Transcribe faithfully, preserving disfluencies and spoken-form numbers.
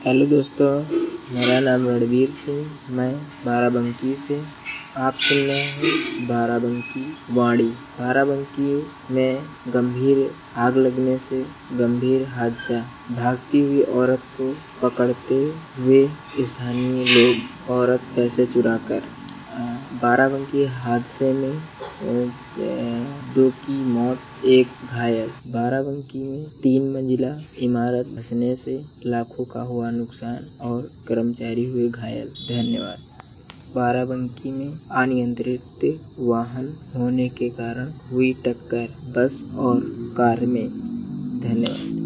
Hello दोस्तों, मेरा नाम रणवीर सिंह, मैं बाराबंकी से। आप सुन रहे हैं बाराबंकी वाणी। बाराबंकी में गंभीर आग लगने से गंभीर हादसा। भागती हुई औरत को पकड़ते हुए स्थानीय लोग, औरत पैसे चुराकर। बाराबंकी हादसे में दो की मौत, एक घायल। बाराबंकी में तीन मंजिला इमारत धंसने से लाखों का हुआ नुकसान और कर्मचारी हुए घायल। धन्यवाद। बाराबंकी में अनियंत्रित वाहन होने के कारण हुई टक्कर बस और कार में। धन्यवाद।